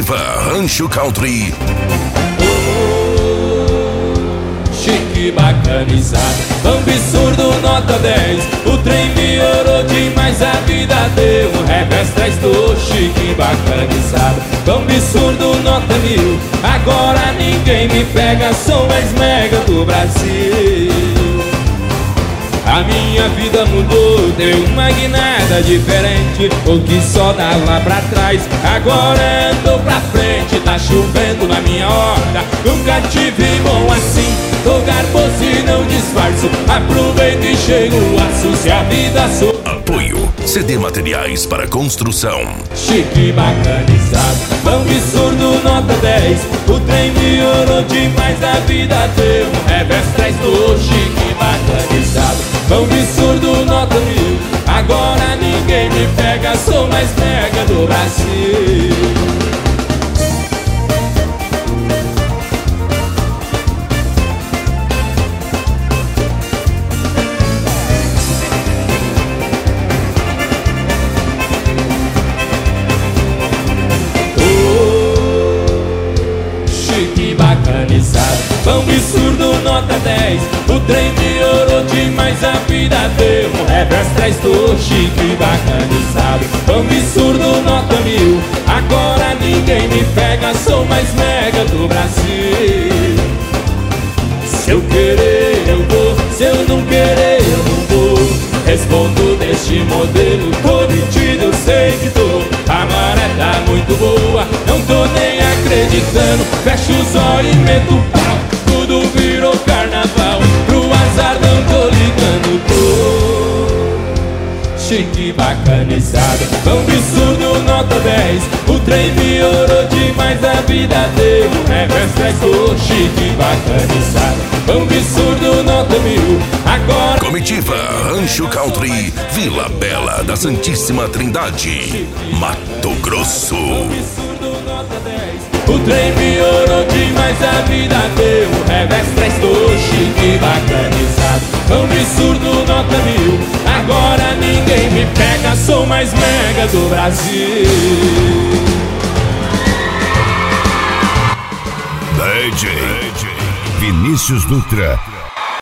Comitiva Rancho Country. Chique bacanizado, absurdo nota 10. O trem piorou demais, a vida deu um revés. Traz do chique bacanizado, absurdo nota 1000. Agora ninguém me pega, sou mais mega do Brasil. A minha vida mudou, deu uma guinada diferente. O que só dava pra trás, agora andou pra frente. Tá chovendo na minha horta, nunca tive bom assim. Tô garboso e não disfarço, aproveito e chego aço. Se a vida sou... Apoio CD Materiais para Construção. Chique bacanizado, absurdo nota 10. O trem piorou demais, a vida deu um revés. Traz do chique bacanizado, absurdo nota 1000. Agora ninguém me pega, sou mais mega do Brasil. Absurdo nota 10. O trem piorou demais, a vida deu um revés. Traz do chique bacanizado, absurdo nota 1000. Agora ninguém me pega, sou mais mega do Brasil. Se eu querer eu vou, se eu não querer eu não vou. Respondo deste modelo, tô metido, eu sei que tô. A maré tá muito boa, não tô nem acreditando. Fecho os olhos e meto o pau, tudo virou carnaval. Pro azar não tô ligando, tô chique bacanizado, absurdo nota 10. O trem piorou demais, a vida deu um revés. Traz do chique bacanizado, absurdo nota 1000. Agora Comitiva Rancho Country, Vila Bela da Santíssima Trindade, Mato Grosso. O trem piorou demais, a vida deu um revés. Traz do chique bacanizado, absurdo nota 1000. Agora ninguém me pega, sou mais mega do Brasil. DJ Vinícius Dutra.